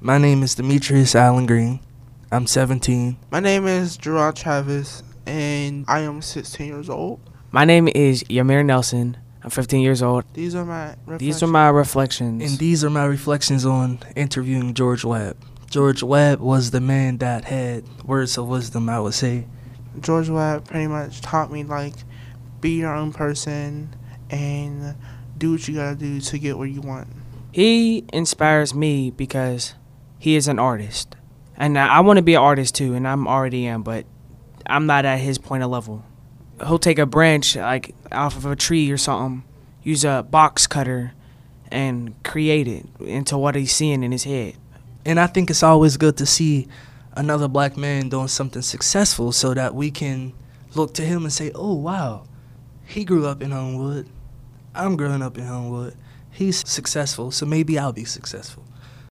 My name is Demetrius Allen Green. I'm 17. My name is Gerard Travis, and I am 16 years old. My name is Yamir Nelson. I'm 15 years old. These are my reflections. And these are my reflections on interviewing George Webb. George Webb was the man that had words of wisdom, I would say. George Webb pretty much taught me, like, be your own person and do what you gotta do to get where you want. He inspires me because he is an artist. And I want to be an artist too, and I'm already am, but I'm not at his point of level. He'll take a branch, like, off of a tree or something, use a box cutter, and create it into what he's seeing in his head. And I think it's always good to see another black man doing something successful so that we can look to him and say, oh, wow, he grew up in Homewood. I'm growing up in Homewood. He's successful, so maybe I'll be successful.